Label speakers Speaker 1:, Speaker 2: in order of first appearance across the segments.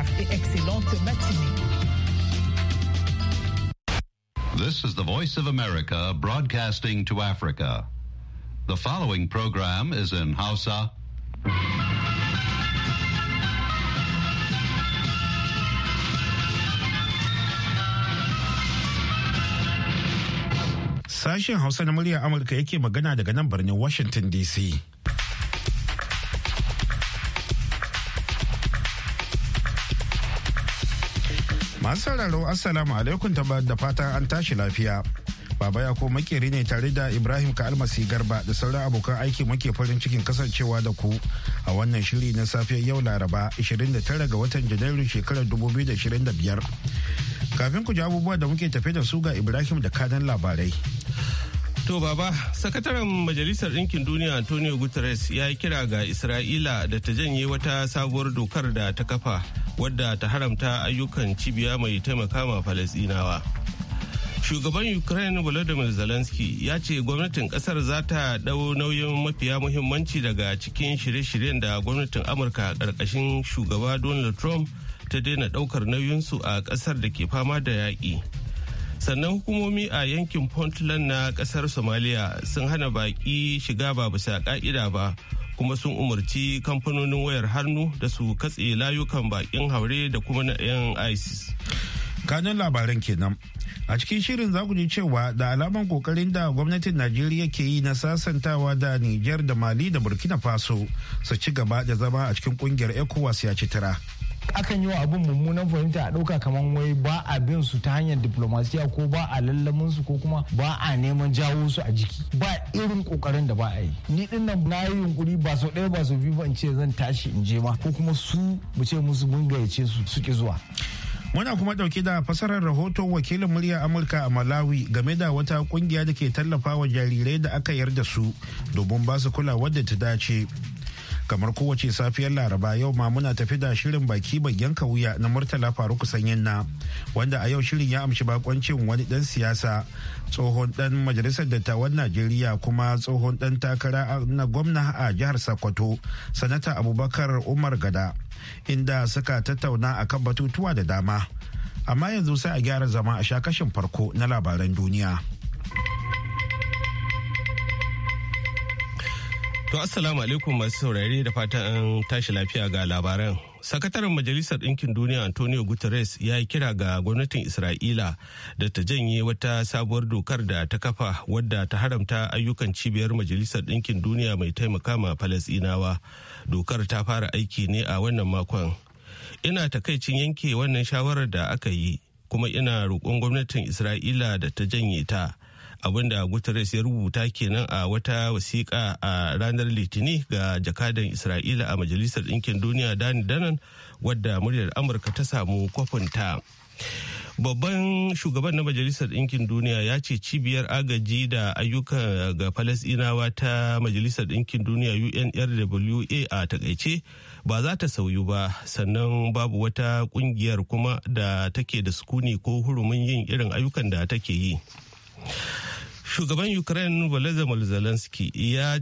Speaker 1: Bonsoir et excellente matinée.
Speaker 2: This is the Voice of America broadcasting to Africa. The following program is in Hausa.
Speaker 3: Sashen Hausa na muryar Amurka yake magana daga nan birnin Washington DC. Masu sauraro Assalamu alaikum da fatan an tashi lafiya. Baba Yako makeri ne tare da Ibrahim Ka'almasi Garba da sauran abokan aiki muke farin cikin kasancewa da ku a wannan shiri na safiyar yau Laraba 29 ga watan Janairu shekarar 2025. Kafin ku ji abubuwa da muke tafe da su ga Ibrahim da kanan labarai.
Speaker 4: To baba, sakataren Majalisar Ɗinkin Duniya Antonio Guterres ya yi kira ga Isra'ila da ta janye wata sabuwar dokar da ta kafa wadda ta haramta ayyukan cibiya mai taimaka ma Falasɗinawa. Shugaban Ukraine Volodymyr Zelensky ya ce gwamnatin kasar za ta ɗau nauyin mafiya muhimmanci daga cikin shirye-shiryen da gwamnatin Amurka ƙarƙashin shugaba Donald Trump ta daina ɗaukar nauyinsu a ƙasar da ke fama da yaƙi. Sannan hukumomi a yankin Puntland na ƙasar Somalia sun hana baƙi shiga ba bisa ƙa'ida ba, kuma sun umarci kamfanonin wayar hannu da su katse layukan baƙin haure da kuma na 'yan ISIS.
Speaker 3: Kanun labaran kenan. A cikin shirin za ku ji cewa da alaman kokarin da gwamnatin Najeriya ke yi na sasantawa da Nijar da Mali da Burkina Faso su ci gaba da zama a cikin kungiyar ECOWAS ya ci tara.
Speaker 5: Akan yi wa abin mummunan fahimta a ɗauka kamar wai ba a bin su ta hanyar diplomasiya ko ba a lallamin su ko kuma ba a neman jawo su a jiki, ba irin kokarin da ba a yi. Ni din nan na yi yunkuri ba sau ɗaya ba sau biyu ba in ce zan tashi in je ma ko kuma su mu ce musu mun gayyace su suke zuwa.
Speaker 3: Muna kuma dauke da fasarar rahoton wakilin muryar Amurka a Malawi game da wata kungiya da ke tallafa wa jarirai da aka yarda su domin ba su kulawa da ta dace. Kamar kowace safiyar Laraba yau ma muna tafi da shirin baki yanka wuya na Murtala Faruk Sanyin-na, wanda a yau shirin ya amshi bakoncin wani dan siyasa, tsohon dan majalisar dattawan Najeriya kuma tsohon dan takara na gwamna a jihar Sokoto, Sanata Abubakar Umar Gada, inda suka tattauna akan batutuwa da dama. Amma yanzu sai a gyara zama a sha kashin farko na labaran duniya.
Speaker 4: To assalamu alaikum masu saurare da fatan an tashi lafiya ga labaran. Sakataren Majalisar Ɗinkin Duniya Antonio Guterres ya yi kira ga gwamnatin Isra'ila da ta janye wata sabuwar dokar da ta kafa wadda ta haramta ayyukan cibiyar Majalisar Ɗinkin Duniya mai taimaka ma Falasɗinawa. Dokar ta fara aiki ne a wannan makon. Ina takaicin yanke wannan shawarar da aka yi, kuma ina roƙon gwamnatin Isra'ila da ta janye ta. Abinda Guterres ya rubuta kenan a wata wasiƙa a ranar Litini ga jakadan Isra'ila a Majalisar Ɗinkin Duniya Dani Danan, wadda muryar Amurka ta samu kwafinta. Babban shugaban na Majalisar Ɗinkin Duniya ya ce cibiyar agaji da ayyuka ga Falasɗinawa ta Majalisar Ɗinkin Duniya UNRWA a takaice ba za ta sauyu ba, sannan babu wata ƙungiyar kuma da take da sukuni ko hurumin yin irin ayyukan da take yi. Shugaban Ukraine Volodymyr Zelensky ya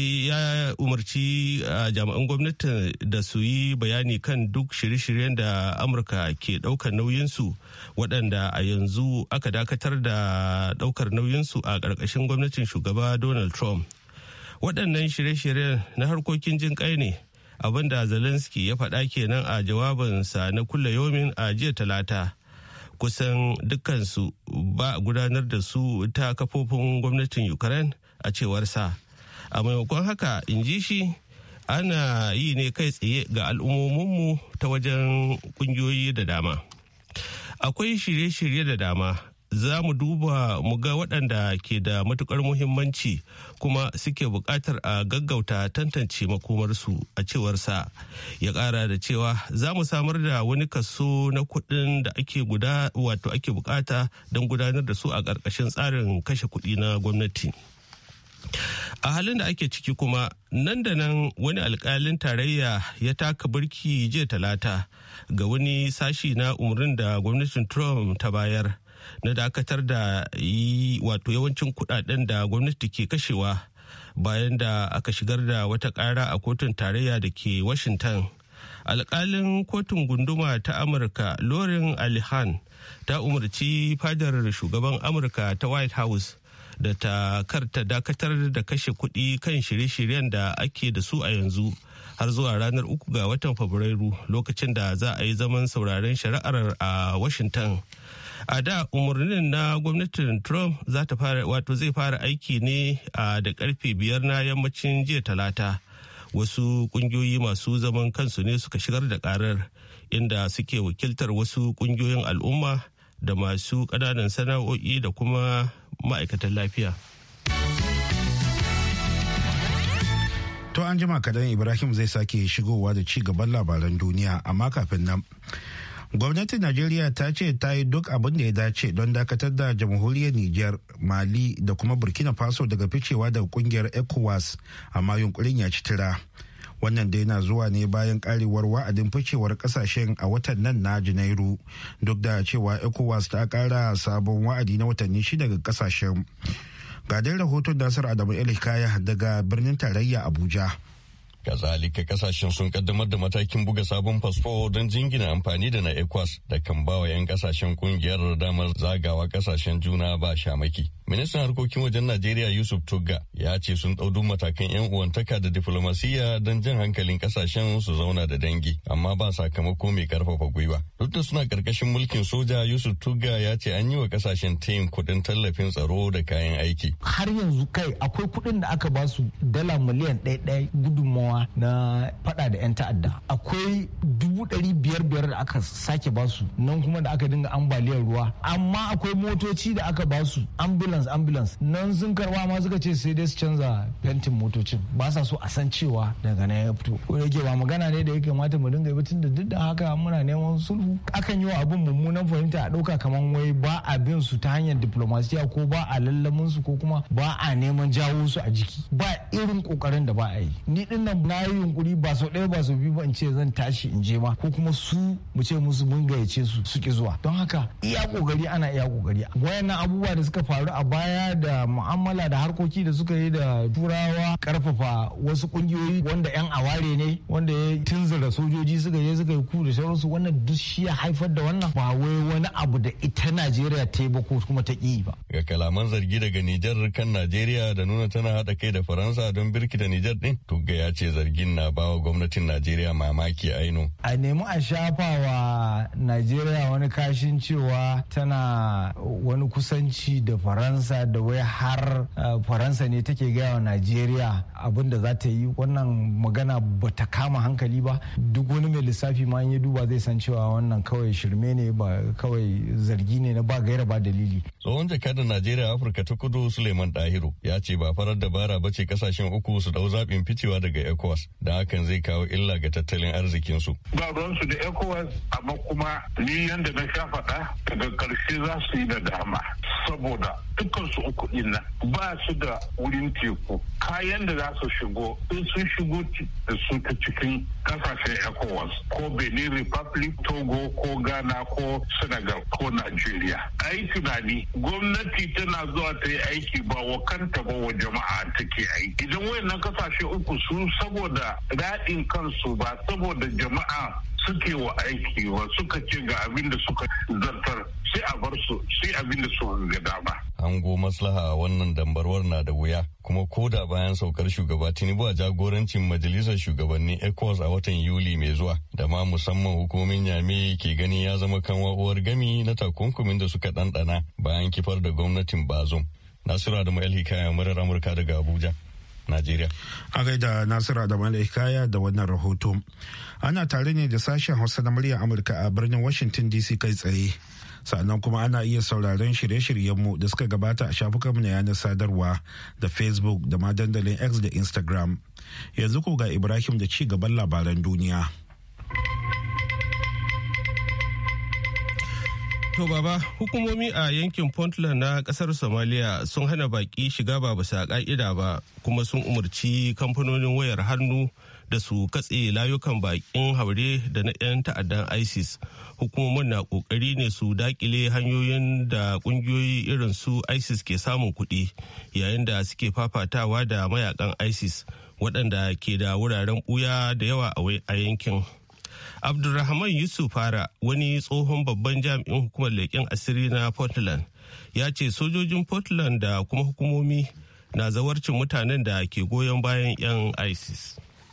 Speaker 4: umarci jami'an gwamnati da su yi bayani kan duk shirye-shiryen da Amurka ke daukar nauyinsu, waɗanda a yanzu aka dakatar da daukar nauyinsu a ƙarƙashin gwamnatin shugaba Donald Trump. Waɗannan shirye-shiryen na harkokin jin ƙai ne, abinda Zelensky ya faɗa kenan a jawabinsa na kulle yomin a jiya Talata. Kusan dukkansu ba a gudanar da su ta kafofin gwamnatin Ukraine a cewar sa. A maimakon haka, in ji shi, ana yi ne kai tsaye ga al'ummominmu ta wajen kungiyoyi da dama. Akwai shirye-shirye da dama. Za mu duba mu ga waɗanda ke da matukar muhimmanci kuma suke buƙatar a gaggauta tantance makomarsu, a cewarsa. Ya ƙara da cewa za mu samar da wani kaso na kuɗin da ake buƙata don gudanar da su a ƙarƙashin tsarin kashe kuɗi na gwamnati. A halin da ake ciki kuma, nan da nan wani alkalin tarayya ya taka birki jiya Talata ga wani sashi na umarnin da gwamnatin Trump ta bayar na dakatar da yawancin kudaden da gwamnati ke kashewa bayan da aka shigar da wata kara a kotun tarayya da ke Washington alkalin kotun gunduma ta amurka Lauren Alihan ta umarci fadar shugaban amurka ta White House da ta karta dakatar da kashe kuɗi kan shirye-shiryen da ake da su a yanzu har zuwa ranar 3 ga watan Fabrairu lokacin da za a yi zaman sauraren shari'ar a Washington. A da umarnin na gwamnatin Trump zai fara aiki ne da karfe 5 na yammacin jiya Talata. Wasu kungiyoyi masu zaman kansu ne suka shigar da karar inda suke wakiltar wasu kungiyoyin al'umma da masu ƙananan sana'o'i da kuma ma'aikatan lafiya.
Speaker 3: To an jima kadan Ibrahim zai sake shigowa da ci gaban labaran duniya, amma kafin nan. Gwamnatin Najeriya ta ce ta yi duk abin da ya dace don dakatar da jamhuriyar Nijar, Mali da kuma Burkina Faso daga ficewa daga kungiyar ECOWAS, amma yunkurin ya ci tira. Wannan dai na zuwa ne bayan karewar wa'adin ficewar kasashen a watan nan na Janairu, duk da cewa ECOWAS ta kara sabon wa'adi na watanni 6 ga kasashen. Ga dai rahoton Nasir Adamu El-Hikaya daga birnin tarayya Abuja.
Speaker 6: Kazalika kasashen sun kaddamar da matakin buga sabon fasfo don jingina amfani da na ECOWAS da kan bawa 'yan kasashen kungiyar damar zagawa kasashen juna ba shamaki. Ministan harkokin wajen Najeriya Yusuf Tugga ya ce sun ɗau matakan 'yan uwantaka da diflomasiyya don jan hankalin kasashen su zauna da dangi, amma ba sakamako mai karfafa gwiwa. Duk da suna karkashin mulkin soja, Yusuf Tugga ya ce an yi wa kasashen tayin kuɗin tallafin tsaro da kayan aiki.
Speaker 5: Har yanzu kai akwai kuɗin da aka ba su dala miliyan 1 gudunmawa na fada da 'yan ta'adda. Akwai 500,000 da aka sake ba su nan kuma da aka dinga ambaliyar ruwa. Amma akwai motoci da aka ba su ambulance nan sun karba ma suka ce sai dai su canza fentin motocin, ba sa so a san cewa daga nan ya fito. Ko yake ba magana ne da ya kamata mu dinga yi tun da duk da haka muna neman sulhu. Akan yi wa abun mummunan fahimta a ɗauka kaman wai ba a bin su ta hanyar diplomasiya ko ba a lallamin su ko kuma ba a neman jawo su a jiki. Ba irin kokarin da ba a yi. Ni din nan na yi yunkuri ba sau ɗaya ba sau biyu ba in ce zan tashi in je ma ko kuma su mu ce musu mun gayyace su ki zuwa. Don haka iya kokari ana iya kokari. Wayannan abubuwa da suka faru a baya da mu'amala da harkoki da suka yi da turawa, karfafa wasu kungiyoyi wanda 'yan aware ne wanda ya tunzura sojoji suka je suka yi ku da sauransu, wannan duk shi ya haifar da wannan, ba wai wani abu da ita Najeriya ta yi ba ko kuma ta ƙi ba.
Speaker 6: Ga kalaman zargi daga Nijar kan Najeriya da nuna tana haɗa kai da Faransa don birkita Nijar ɗin, Tugga ya ce zargin na bawa gwamnatin Najeriya mamaki aino.
Speaker 5: A nemi a shafa wa Najeriya wani kashin cewa tana wani kusanci da Faransa da wai har Faransa ne take gaya wa Najeriya abin da za ta yi, wannan magana ba ta kama hankali ba. Duk wani mai lissafi ma in ya duba zai san cewa wannan kawai shirme ne, ba kawai zargi ne na ba gaira ba dalili.
Speaker 6: Tsohon jakadar Najeriya Afirka ta Kudu Suleiman Dahiru ya ce ba farar dabara ba ce kasashen uku su dau zaɓin ficewa daga ECOWAS, da hakan zai kawo illa ga tattalin arzikinsu.
Speaker 7: Ba ruwansu da ECOWAS, amma kuma ni yanda na sha faɗa daga ƙarshe za su yi da dama, saboda dukkansu uku ɗin nan ba su da wurin teku. Kayan da za su shigo in sun shigo da su ta cikin kasashen ECOWAS ko Benin Republic, Togo ko Ghana ko Senegal ko Nigeria. A yi tunani, gwamnati tana zuwa ta yi aiki ba wa kanta ba wa jama'a take aiki. Idan wayannan kasashe uku su saboda daɗin kansu ba saboda jama'a suke wa aiki wa suka ce ga abin da suka zartar, sai a bar su sai abin da suka ga dama.
Speaker 6: Hango maslaha a wannan dambarwar na da wuya, kuma ko da bayan saukar shugaba Tinubu a jagorancin majalisar shugabannin ECOWAS a watan Yuli mai zuwa, da ma musamman hukumomin Yame ke gani ya zama kan uwar gami na takunkumin da suka ɗanɗana bayan kifar da gwamnatin Bazoum. Nasiru Adamu El-Hikaya, murar Amurka daga Abuja, Najeriya.
Speaker 3: A gaida Nasiru Adamu El-Hikaya da wannan rahoto. Ana tare ne da sashen Hausa na muryar Amurka a birnin Washington DC kai tsaye. Sannan kuma ana iya sauraron shirye-shiryenmu da suka gabata a shafukanmu na yanar sadarwa da Facebook da ma dandalin X da Instagram. Yanzu ko ga Ibrahim da ci gaban labaran duniya.
Speaker 4: To baba, hukumomi a yankin Puntland na kasar Somalia sun hana baki shiga ba bisa ka'ida ba, kuma sun umarci kamfanonin wayar hannu da su katse layukan bakin haure da na 'yan ta'addan ISIS. Hukumomin na kokari ne su dakile hanyoyin da kungiyoyi irin su ISIS ke samun kuɗi yayin da suke fafatawa da mayakan ISIS waɗanda ke da wuraren ɓuya da yawa a yankin. Abdulrahman Yusuf Fara, wani tsohon babban jami'in hukumar leƙen asiri na Portland, ya ce sojojin Portland da kuma hukumomi na zawarcin mutanen da ke goyon bayan 'yan ISIS.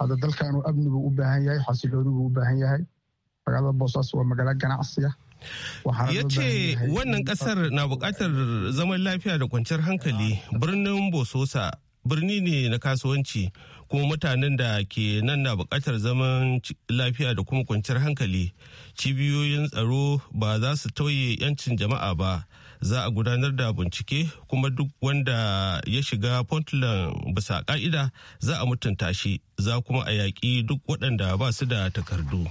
Speaker 4: Ya ce wannan kasar na bukatar zaman lafiya da kwanciyar hankali. Birnin Bososa birni ne na kasuwanci, kuma mutanen da ke nan na bukatar zaman lafiya da kuma kwanciyar hankali. Cibiyoyin tsaro ba za su tauye 'yancin jama'a ba. Za a gudanar da bincike, kuma duk wanda ya shiga Portland bisa ka'ida za a mutunta shi, za kuma a yaƙi duk waɗanda ba su da takardu.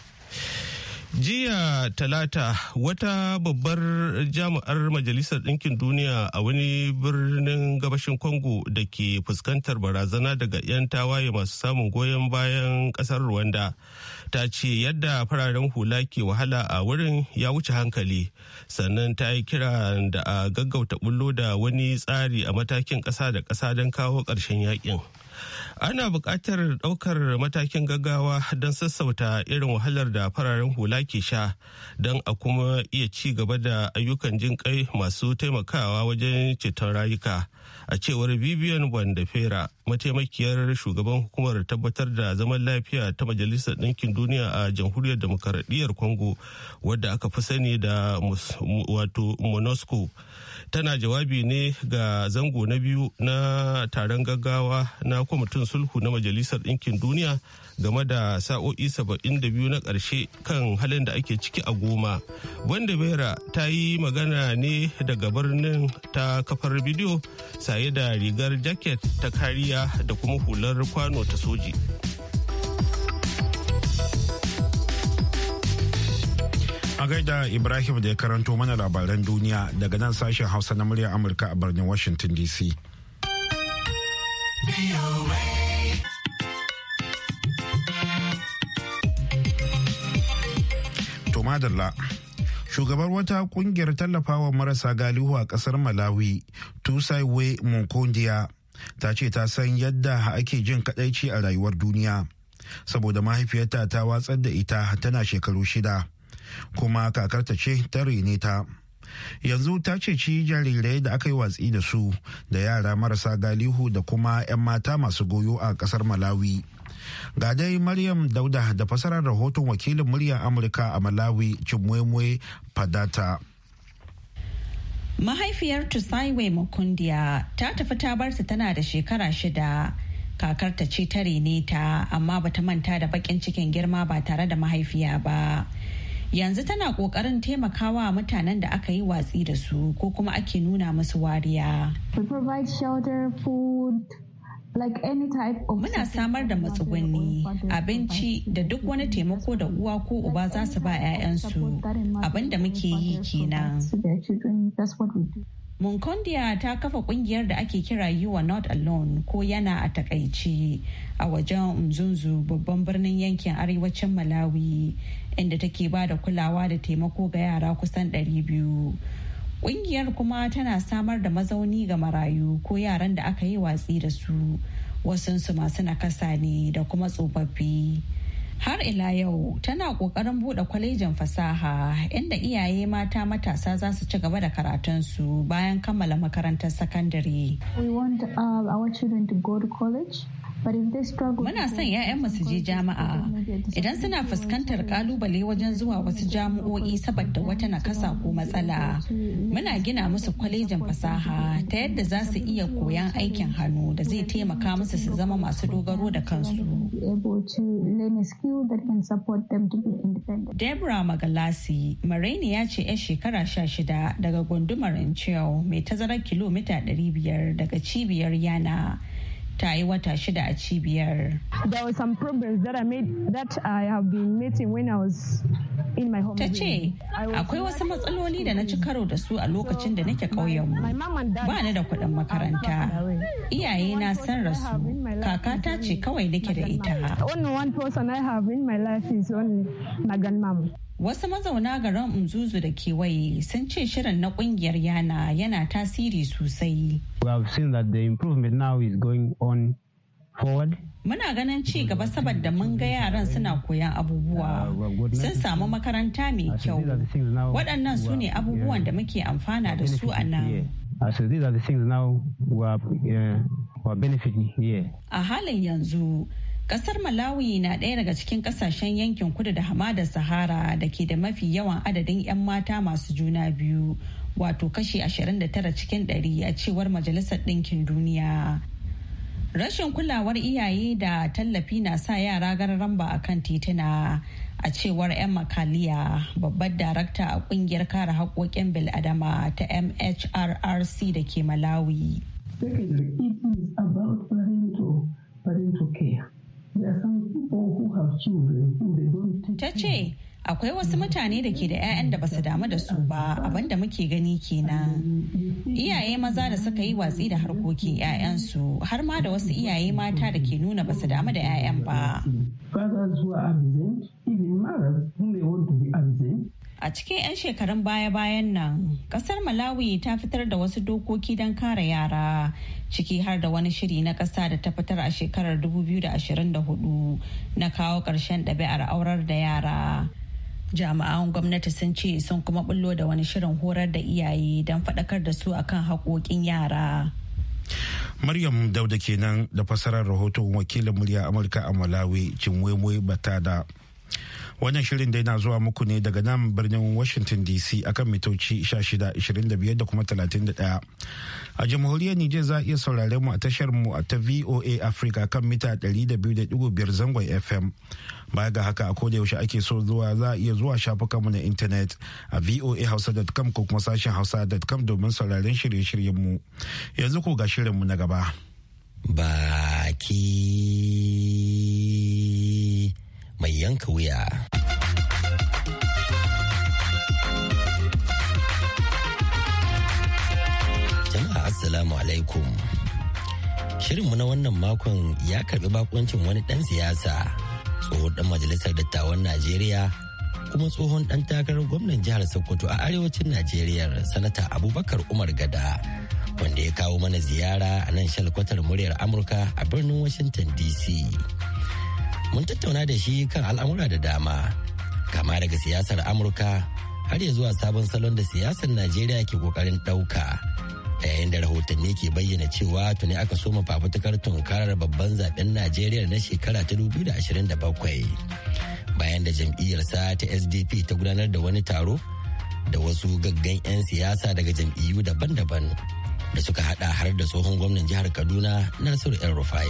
Speaker 4: Jiya Talata, wata babbar jami'ar Majalisar Ɗinkin Duniya a wani birnin gabashin Congo da ke fuskantar barazana daga 'yan tawaye masu samun goyon bayan ƙasar Rwanda, ta ce yadda fararen hula ke wahala a wurin ya wuce hankali, sannan ta yi kira da a gaggauta bullo da wani tsari a matakin ƙasa da ƙasa don kawo ƙarshen yakin. Ana buƙatar ɗaukar matakin gaggawa don sassauta irin wahalar da fararen hula ke sha, don a kuma iya ci gaba da ayyukan jin kai masu taimakawa wajen ceton rayuka. A cewar Vivian Bandafera, mataimakiyar shugaban hukumar tabbatar da zaman lafiya ta Majalisar Ɗinkin Duniya a Jamhuriyar Demokaradiyyar Congo, wadda aka fi sani da MONUSCO. Tana jawabi ne ga zango na biyu na taron gaggawa na kwamitin sulhu na Majalisar Ɗinkin Duniya game da sa'o'i 72 na ƙarshe kan halin da ake ciki a Goma. Wanda Bera ta yi magana ne daga birnin ta kafar bidiyo, saye da rigar jaket ta kariya da kuma hular kwano ta soji.
Speaker 3: A gaida Ibrahim da ya karanto mana labaran duniya daga nan sashen Hausa na muryar Amurka a birnin Washington DC. To madalla, shugabar wata kungiyar tallafawa marasa galihu a kasar Malawi, Tusaiwe Munkondiya, ta ce ta san yadda ake jin kadaici a rayuwar duniya, saboda mahaifiyarta ta watsar da ita tana shekaru 6. kuma kakarta ce ta rene ta. Yanzu ta ceci jarirai da aka yi watsi da su da yara marasa galihu da kuma 'yan mata masu goyo a kasar Malawi. Ga dai Maryam Dauda da fasarar rahoton wakilin muryar Amurka a Malawi, Chimwemwe Padata.
Speaker 8: Mahaifiyar Tusaiwe Mukundiya ta tafi ta barta tana da shekara 6. Kakarta ce ta rene ta, amma bata manta da bakin cikin girma ba tare da mahaifiya ba. Yanzu tana kokarin taimakawa mutanen da aka yi watsi da su ko kuma ake nuna musu wariya. Muna samar da matsugunni, abinci da duk wani taimako da uwa ko uba za su ba 'ya'yansu. Abin da muke yi kenan. Munkondiya ta kafa kungiyar da ake kira You Are Not Alone, ko yana a takaici, a wajen Mzunzu, babban birnin yankin arewacin Malawi, inda take ba da kulawa da taimako ga yara kusan 200. Kungiyar kuma tana samar da mazauni ga marayu ko yaran da aka yi watsi da su, wasunsu masu nakasa ne da kuma tsofaffi. Har ila yau tana kokarin bude kwalejin fasaha inda iyaye mata matasa za su ci gaba da karatunsu bayan kammala makarantar sakandare. Muna son 'ya'yanmu su je jami'a. Idan suna fuskantar kalubale wajen zuwa wasu jami'o'i saboda wata nakasa ko matsala, muna gina musu kwalejin fasaha ta yadda za su iya koyan aikin hannu da zai taimaka musu su zama masu dogaro da kansu. Deborah Magalasi, Maraini ya ce 'yar shekara 16 daga gundumar Inchew mai tazarar kilomita 500 daga cibiyar Yana. Ta yi wata 6 a cibiyar. Ta ce, akwai wasu matsaloli da na ci karo da su a lokacin da nake ƙauyenmu. Ba ni da kuɗin makaranta. Iyaye na san rasu. Kakata ce kawai nake da ita. Wasu mazauna garin Mzuzu da kewaye sun ce shirin na kungiyar Yana tasiri sosai.
Speaker 9: We have seen that the improvement now is going on forward.
Speaker 8: Muna ganin ci gaba saboda mun ga yaran suna koyan abubuwa, sun samu makaranta mai kyau. Waɗannan su ne abubuwan da muke amfana da su a nan.
Speaker 9: So these are the things now we are benefiting here.
Speaker 8: A halin yanzu, kasar Malawi na ɗaya daga cikin kasashen yankin kudu da hamadar Sahara da ke da mafi yawan adadin 'yan mata masu juna biyu, wato kashi 29 cikin 100 a cewar Majalisar Ɗinkin Duniya. Rashin kulawar iyaye da tallafi na sa yara gararan ba a kan tituna, a cewar 'yan makaliya, babbar darakta a kungiyar kare haƙoƙin bil'adama ta MHRRC da ke Malawi.
Speaker 10: Secondly, it is about parental care. There are some people who have children who they don't take
Speaker 8: Ta ce, akwai wasu mutane da ke da 'ya'yan da basu damu da su ba, abinda muke gani kenan. Iyaye maza da suka yi watsi da harkokin 'ya'yansu, har ma da wasu iyaye mata da ke nuna basu damu da 'ya'yan ba. A cikin 'yan shekarun baya-bayan nan, kasar Malawi ta fitar da wasu dokoki don kare yara, ciki har da wani shiri na ƙasa da ta fitar a shekarar 2024 na kawo ƙarshen ɗabi'ar aurar da yara. Jami'an gwamnati sun ce sun kuma bullo da wani shirin horar da iyaye don faɗakar da su akan haƙoƙin yara.
Speaker 3: Maryam Dauda kenan da fasarar rahoton wakilin murya Amurka a Malawi, Chinwemwe Batada. Wannan shirin dai na zuwa muku ne daga nan birnin Washington DC akan mitoci 16, 25 da kuma 31. A jamhuriyar Nijar za a iya saurare mu a tashar mu ta VOA Africa kan mita 200.5 zangon FM. Baya ga haka a koda yaushe ake so zuwa za a iya zuwa shafukanmu na intanet a voahausa.com ko kuma sashen hausa.com domin sauraren shirye-shiryen mu. Yanzu ko ga shirin mu na gaba.
Speaker 11: Baki mai yanka wuya. Jama'a assalamu alaikum. Shirinmu na wannan makon ya karbi bakuncin wani dan siyasa, tsohon dan majalisar dattawan Najeriya kuma tsohon dan takarar gwamnan jihar Sokoto a arewacin Najeriya, sanata Abubakar Umar Gada, wanda ya kawo mana ziyara a nan shalkwatar muryar Amurka a birnin Washington DC. Mun tattauna da shi kan al'amura da dama, kama daga siyasar Amurka har ya zuwa sabon salon da siyasar Najeriya ke kokarin ɗauka, yayin da rahotanni ke bayyana cewa tuni aka soma fafutukar tunkarar babban zaben Najeriya na shekara ta 2027. Bayan da jam'iyyarsa ta SDP ta gudanar da wani taro da wasu gaggan 'yan siyasa daga jam'iyyu daban-daban da suka hada har da tsohon gwamnan jihar Kaduna Nasiru El-Rufai.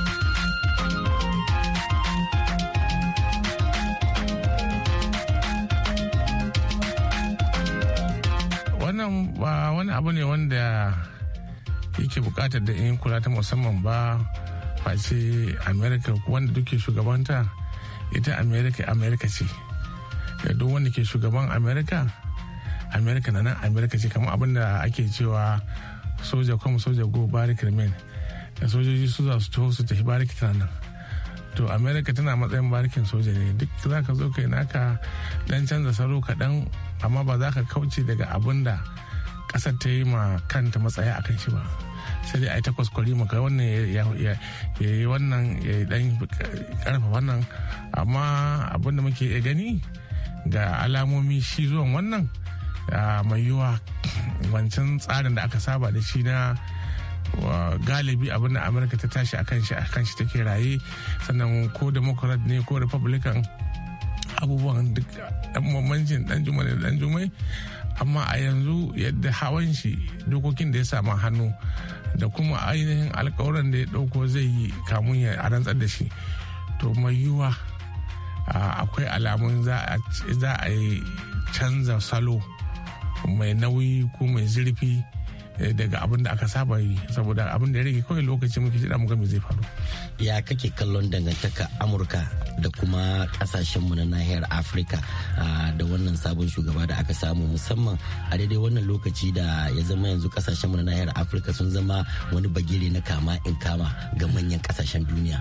Speaker 12: Wannan ba wani abu ne wanda yake bukatar da yin kula ta musamman ba, face America wanda duke shugabanta ita America ce. Duk wanda ke shugaban America na nan America ce, kamar abin da ake cewa soja kuma soja go barik remain, da sojoji su za su taho su tafi bariki tana nan. To America tana matsayin barikin soja ne, duk za ka zo kai naka dan canza salo kaɗan, amma ba za ka kauce daga abin da ƙasar ta yi ma kanta matsaya a kan shi ba. Sai dai a yi takwas kwari maka wannan ya yi wannan ya dan karfa wannan, amma abin da muke gani ga alamomi shi zuwan wannan mai yiwa wancan tsarin da aka saba da shi na galibi abin da Amurka ta tashi akan shi take raye, sannan ko democrat ne ko republican abubuwan duk dan mamancin dan jumai da dan jumai, amma a yanzu yadda hawan shi dokokin da ya samu hannu da kuma ainihin alkawuran da ya dauko zai yi kamun ya rantsar da shi, to mai yiwuwa akwai alamun za a yi canza salo mai nauyi ko mai zurfi daga abin da aka saba yi, saboda abin da ya rage kawai lokaci muke jira mu ga me zai faru.
Speaker 11: Ya kake kallon dangantaka Amurka da kuma kasashenmu na nahiyar Afirka da wannan sabon shugaba da aka samu, musamman a daidai wannan lokaci da ya zama yanzu kasashenmu na nahiyar Afirka sun zama wani bagire na kama in kama ga manyan kasashen duniya?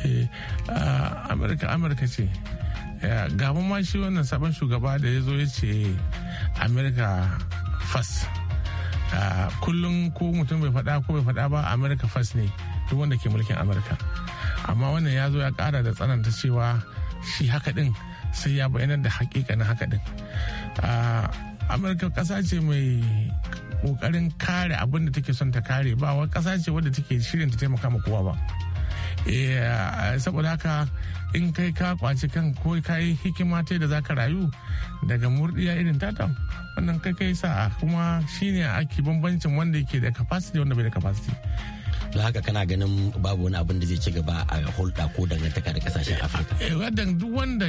Speaker 12: Amurka ce. Ga ma shi wannan sabon shugaba da ya zo ya ce Amurka first. Kullum ko mutum bai faɗa ko bai faɗa ba America first ne duk wanda ke mulkin Amurka, amma wannan ya zo ya kara da tsananta cewa shi haka din sai ya bayyana da hakikanin haka din. Amurka kasa ce mai kokarin kare abin da take son ta kare, ba wai kasa ce wadda take shirin ta taimaka ma kowa ba. Saboda haka in kai ka kwaci kan ko ka yi hikima ta da zaka rayu daga murdiya irin tata, wannan kai sa'a, kuma shine ake bambancin wanda yake da capacity wanda bai da capacity.
Speaker 11: Don haka kana ganin babu wani abin da zai ci gaba a hulɗa ko dangantaka da kasashen Afirka?
Speaker 12: Wadda duk wanda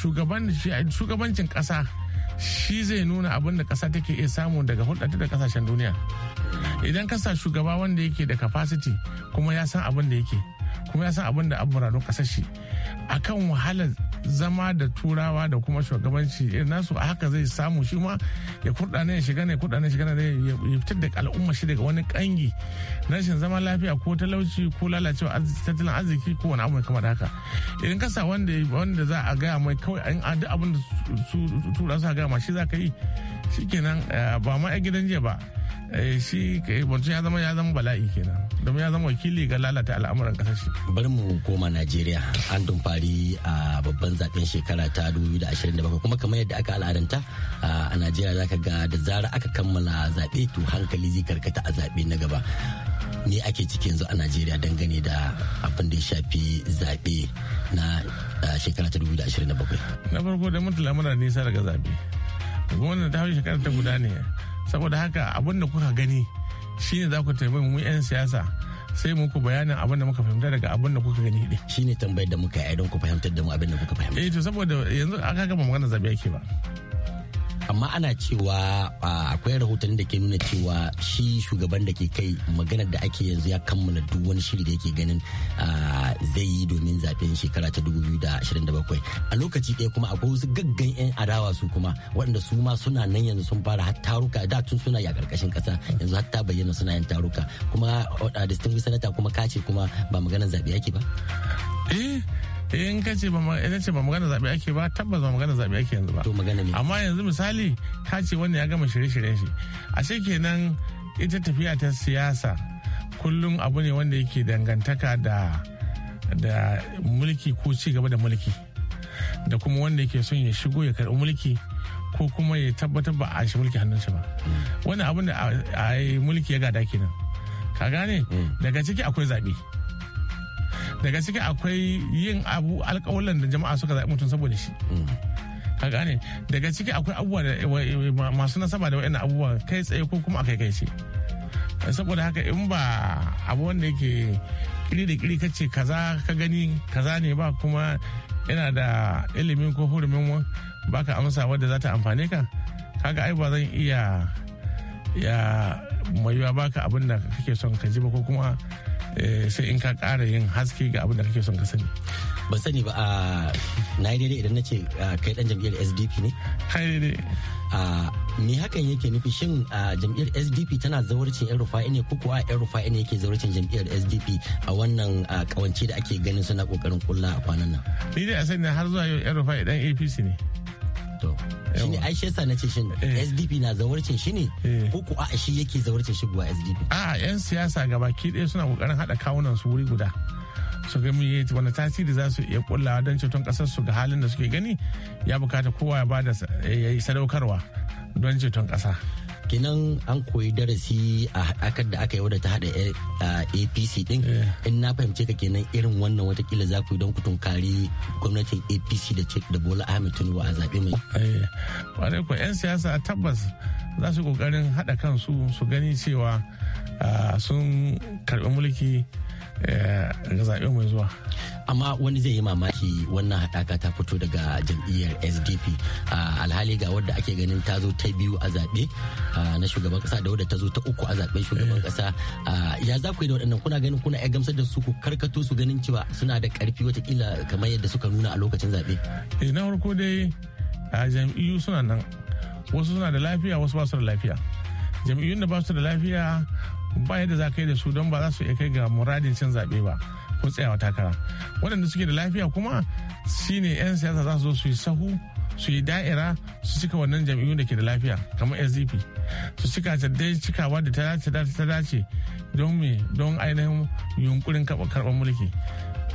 Speaker 12: shugabancin kasa shi zai nuna abin da kasa take iya samu daga hulɗa da kasashen duniya. Idan ka sa shugaba wanda yake da capacity kuma ya san abin da yake, kuma ya san abin da abubuwan kasar shi, akan wahalar zama da turawa da kuma shugabanci irin nasu, a haka zai samu shi ma ya kurɗa ya shiga ne ya fitar da al'umma shi daga wani kangi na rashin zama lafiya ko talauci ko lalacewa tattalin arziki ko wani abu mai kama da haka. Idan ka sa wanda za a gaya mai kawai an duk abin da tura su a gaya ma shi za ka yi, shi kenan ba ma a gidan jiya ba, shi mutum ya zama bala'i kenan, domin ya zama wakili ga lalata al'amuran kasar shi.
Speaker 11: Bari mu koma Najeriya. An dumfari a babban zaben shekara ta 2027, kuma kamar yadda aka al'adanta a Najeriya zaka ga da zara aka kammala zaɓe to hankali zai karkata a zaɓe na gaba. Me ake ciki yanzu a Najeriya dangane da abin da ya shafi zaɓe na shekara ta 2027?
Speaker 12: Na farko da mutula muna nisa daga zaɓe. Gwamnati ta hau shekara ta guda ne. Saboda haka abin da kuka gani shine za ku taimaki mu 'yan siyasa sai muku bayanin abin da muka fahimta daga abin da kuka gani din.
Speaker 11: Shine tambayar da muka yi don ku fahimtar da mu abin da kuka fahimta.
Speaker 12: To saboda yanzu aka gama magana zabe yake ba.
Speaker 11: Amma ana cewa akwai rahoton da ke nuna cewa shi shugaban da ke kai maganar da ake yanzu ya kammala duk wani shiri da yake ganin zai yi domin zaben shekara ta 2027. A lokaci ɗaya kuma akwai wasu gaggan 'yan adawa su kuma waɗanda su ma suna nan yanzu sun fara har taruka, da tun suna yi a ƙarƙashin ƙasa, yanzu har ta bayyana suna yin taruka, kuma distinguished senator kuma kace kuma ba maganar zaɓe yake ba.
Speaker 12: In ka ce ba magana zaɓe ake ba, tabbas ba magana zaɓe ake yanzu ba.
Speaker 11: To magana ne.
Speaker 12: Amma yanzu misali ka ce wannan ya gama shirye-shiryen shi, ashe kenan ita tafiya ta siyasa kullum abu ne wanda yake dangantaka da mulki ko ci gaba da mulki, da kuma wanda yake son ya shigo ya karɓi mulki ko kuma ya tabbatar ba a shi mulki hannun shi ba. Wannan abin da a mulki ya gada kenan, ka gane. Daga ciki akwai zaɓe, daga ciki akwai yin alƙawalan da jama'a suka zaɓi mutum saboda shi, ka gane. Daga ciki akwai abubuwa masu nasaba da wa'annan abubuwa kai tsaye ko kuma a kai ce. Saboda haka in ba abu wanda yake kiri da kiri kace kaza ka gani kaza ne ba, kuma yana da ilimin ko hurumin baka amsa wadda za ta amfane ka, kaga ai ba zan iya mai yiwa baka abin da kake son ka ji ba, ko kuma sai in ka ƙara yin haske ga abin da kake son ka sani.
Speaker 11: Ban sani ba, na yi daidai idan na ce kai dan jam'iyyar SDP ne?
Speaker 12: Kai daidai.
Speaker 11: Me hakan yake nufi? Shin jam'iyyar SDP tana zawarcin yan rufa'i ne, ko kuwa yan rufa'i ne yake zawarcin jam'iyyar SDP a wannan kawance da ake ganin suna kokarin kulla a kwanan nan?
Speaker 12: Ni dai a sani har zuwa yau yan rufa'i dan APC ne.
Speaker 11: Shi ne ai shesa na ce shin SDP na zawarcin shi ne, ko ku a shi yake zawarcin shigowa SDP?
Speaker 12: A yan siyasa gabaki ɗaya suna kokarin haɗa kawunan su wuri guda, su ga wani tasiri za su iya kullawa don ceton ƙasar su ga halin da suke gani ya bukata kowa ya bada ya yi sadaukarwa don ceton ƙasa.
Speaker 11: Kenan an koyi darasi a haɗakar da aka yi wadda ta haɗa APC din. In na fahimce ka kenan irin wannan watakila za ku yi don ku tunkari gwamnatin APC da Bola Ahmed Tinubu a zaɓe mai.
Speaker 12: Wadai ko 'yan siyasa tabbas za su ƙoƙarin haɗa kansu su gani cewa sun karɓi mulki ga zaɓe mai zuwa.
Speaker 11: Amma wani zai yi mamaki wannan haɗaka ta fito daga jam'iyyar SDP, alhali ga wadda ake ganin ta zo ta biyu a zaɓe na shugaban ƙasa da wadda ta zo ta uku a zaɓen shugaban ƙasa. Ya za ku yi da waɗannan? Kuna ganin kuna iya gamsar da su ku karkato su ganin cewa suna da ƙarfi watakila kamar yadda suka nuna a lokacin zaɓe?
Speaker 12: Na farko dai jam'iyyu suna nan, wasu suna da lafiya wasu ba su da lafiya. Jam'iyyun da ba su da lafiya ba yadda za ka yi da su don ba za su iya kai ga muradin cin zaɓe ba ko tsayawa takara. Waɗanda suke da lafiya kuma shine 'yan siyasa za su zo su yi sahu, su yi da'ira, su cika wannan jam'iyyun da ke da lafiya kamar SDP, su cika ta dai cikawa da ta dace don me, don ainihin yunkurin karɓar mulki.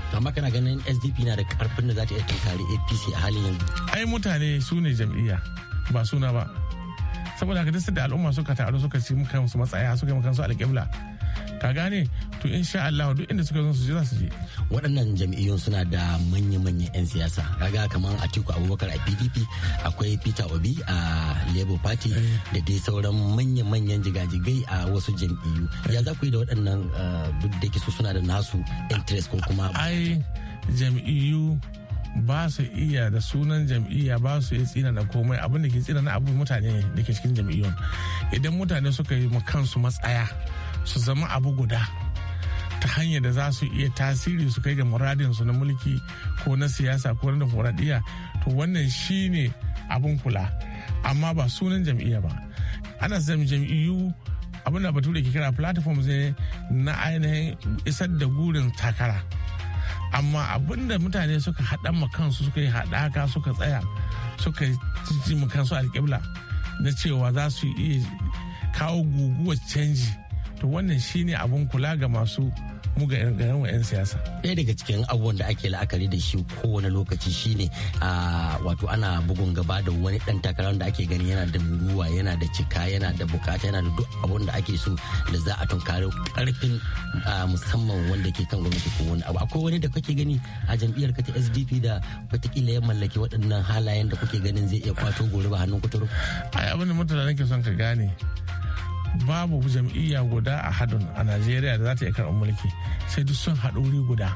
Speaker 11: amma kana ganin SDP na da karfin da za ta iya tunkari APC a halin yanzu?
Speaker 12: Ai mutane su ne jam'iyya ba suna ba, saboda haka duk da al'umma suka taru suka ci muka musu matsaya suka yi muka su alƙibla, ka gane, to insha Allah duk inda suka zo su je za su je.
Speaker 11: Waɗannan jam'iyyun suna da manya-manyan 'yan siyasa, kaga kamar Atiku Abubakar a PDP, akwai Peter Obi a Labour Party da dai sauran manya-manyan jigajigai a wasu jam'iyyu. Ya za ku yi da waɗannan duk da ke so suna da nasu interest ko kuma?
Speaker 12: Ai jam'iyyu ba su iya da sunan jam'iyya ba su iya tsina da komai, abin da ke tsina na abin mutane da ke cikin jam'iyyun. Idan mutane suka yi kansu matsaya su zama abu guda ta hanyar da za su iya tasiri su kai ga muradinsu na mulki ko na siyasa ko na demokradiyya, to wannan shine abin kula, amma ba sunan jam'iyya ba. Ana jam'iyyu abin da bature ke kira platforms ne na ainihin isar da gurin takara, amma abin da mutane suka haɗa ma kansu suka yi haɗaka suka tsaya suka yi ma kansu alƙibla na cewa za su iya kawo guguwar canji, to wannan shine abun kula ga masu mugayen 'yan siyasa.
Speaker 11: Ɗaya daga cikin abubuwan da ake la'akari da shi kowane lokaci shine wato ana bugun gaba da wani ɗan takarar da ake gani yana da muruwa, yana da cika, yana da bukata, yana da duk abun da ake so da za a tunkari karfin musamman wanda ke kan gwamnati ko wani abu. Akwai wani da kake gani a jam'iyyar ka ta SDP da wataƙila ya mallaki waɗannan halayen da kuke ganin zai iya kwato gobe ba hannun kuturu?
Speaker 12: Ai abin da mutane ke son ka gane, babu jam'iyya guda a hadun a Najeriya da za ta iya karɓar mulki, sai duk sun haɗu wuri guda.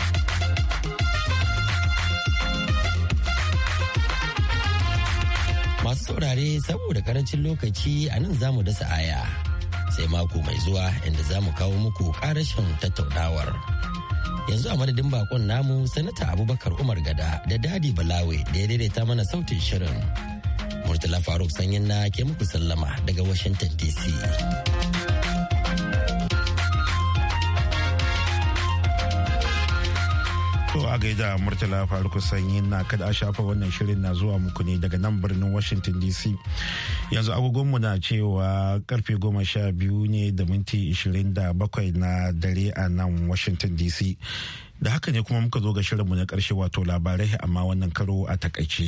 Speaker 11: Masu saurare saboda karancin lokaci a nan za mu dasa aya sai mako mai zuwa inda za mu kawo muku ƙarashin tattaunawar. Yanzu a madadin bakon namu Sanata Abubakar Umar Gada da Dadi Balawe da ya daidaita mana sautin shirin. Murtala Faruk Sanyin na ke muku sallama daga Washington DC.
Speaker 3: To a gaida Murtala Faruk Sanyin na, kada a shafa wannan shirin na zuwa muku ne daga nan birnin Washington DC. Yanzu agogonmu na cewa karfe 12 ne da minti 27 na dare a nan Washington DC. Da haka ne kuma muka zo ga shirinmu na karshe, wato labarai amma wannan karo a takaice.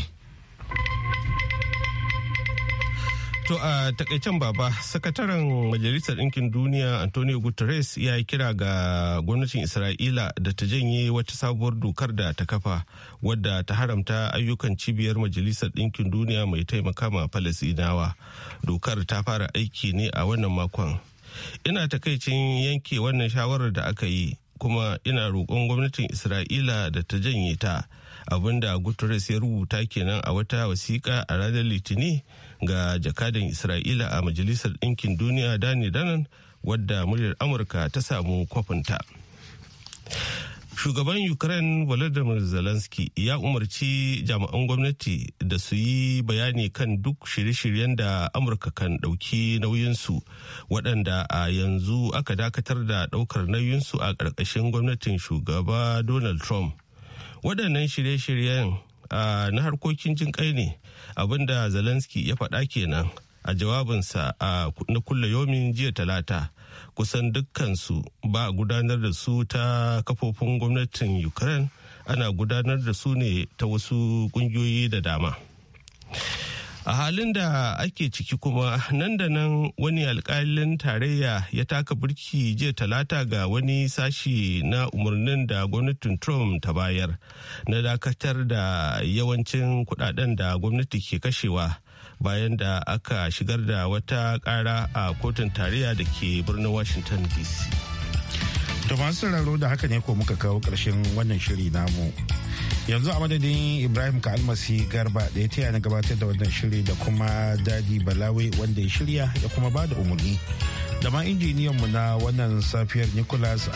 Speaker 4: To a takaicen baba, sakataren Majalisar Ɗinkin Duniya Antonio Guterres ya yi kira ga gwamnatin Isra'ila da ta janye wata sabuwar dokar da ta kafa wadda ta haramta ayyukan cibiyar Majalisar Ɗinkin Duniya mai taimaka ma Falasɗinawa. Dokar ta fara aiki ne a wannan makon. Ina takaicin yanke wannan shawarar da aka yi, kuma ina roƙon gwamnatin Isra'ila da ta janye ta. Abinda Guterres ya rubuta kenan a wata wasiƙa a ranar Litinin ga jakadan Isra'ila a Majalisar Ɗinkin Duniya Dani Danan, wadda muryar Amurka ta samu kwafinta. Shugaban Ukraine Volodymyr Zelensky ya umarci jami'an gwamnati da su yi bayani kan duk shirye-shiryen da Amurka kan ɗauki nauyinsu, waɗanda a yanzu aka dakatar da ɗaukar nauyinsu a ƙarƙashin gwamnatin shugaba Donald Trump. Waɗannan shirye-shiryen na harkokin jin kai ne, abinda Zelensky ya faɗa kenan a jawabinsa na kulle yomin jiya Talata. Kusan dukkansu ba a gudanar da su ta kafofin gwamnatin Ukraine, ana gudanar da su ne ta wasu ƙungiyoyi da dama. A halin da ake ciki kuma, nan da nan wani alkalin tarayya ya taka birki jiya Talata ga wani sashi na umarnin da gwamnatin Trump ta bayar na dakatar da yawancin kudaden da gwamnati ke kashewa bayan da aka shigar da wata kara a kotun tarayya da ke birnin Washington DC.
Speaker 3: To masu sauraro, da haka ne ko muka kawo ƙarshen wannan shiri namu. Yanzu a madadin Ibrahim Ka'almasi Garba da ya taya na gabatar da wannan shiri, da kuma Dadi Balawe wanda ya shirya ya kuma ba da umarni, da ma injiniyan mu na wannan safiyar Nicholas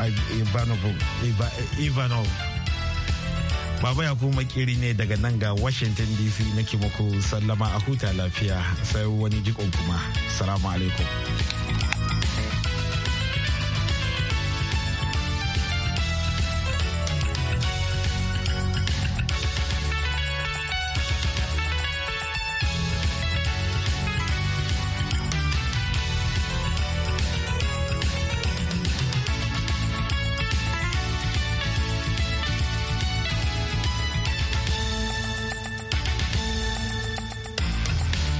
Speaker 3: Ivanov. Baba ya kuma makeri ne daga nan ga Washington DC nake muku sallama, a huta lafiya sai wani jikon kuma. Salamu alaikum.